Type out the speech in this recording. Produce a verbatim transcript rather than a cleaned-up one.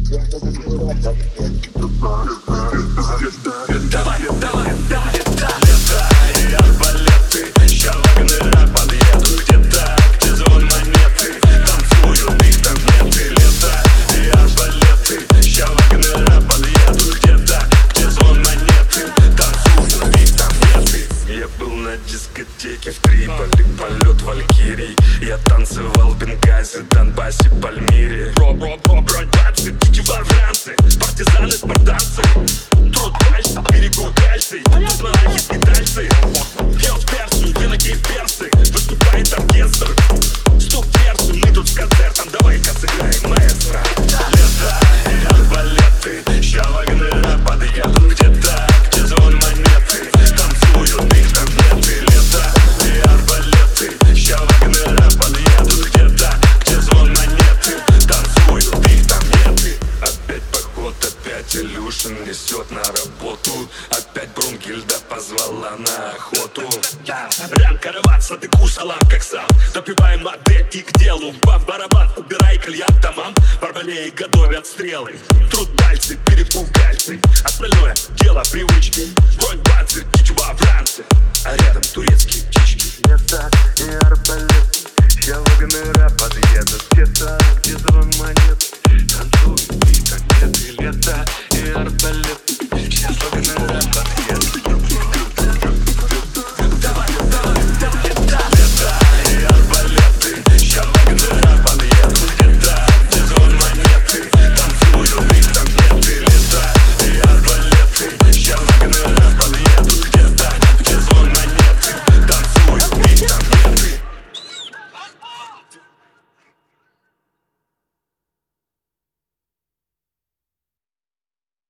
Давай, давай, давай, да. Летай, арбалеты, ща вагнера подъедут где-то, где звон монеты, танцуют их там нет. Летай, арбалеты, ща вагнера подъедут где-то, где звон монеты, танцуют их там нет. Я был на дискотеке в Триполи, полет валькирий. Я танцевал в Бенгази, Донбассе, Пальмире. Бро-бро-бро-бро-братцы, тюкивавранцы, партизаны, спартанцы. Труд дальше, берегу дальше, тут монахи и дальше. Пьет в Персию, виноки в персы, выступает оркестр. Стук персы, мы тут с концертом, давай-ка сыграем маэстро. Летай, арбалеты, ща вагнера подъедут где-то, где звон монеты, танцуют их там нет. Летай, арбалеты, ща вагнера подъедут где-то, где звон монеты, танцуют их там нет. Опять поход, опять Илюшин несет на работу, опять Брунгильда позвала на охоту. Рям караваться, ты кусала как сам. Допиваем модель и к делу. Бав барабан, убирай кальян тамам. Барбалеи готовят стрелы. Труд пальцы, перепуг пальцы. Остальное дело привычки. Бронь бацы, тюкивавранцы, а рядом турецкие птички. Летай, и арбалеты, ща вагнера подъедут где-то,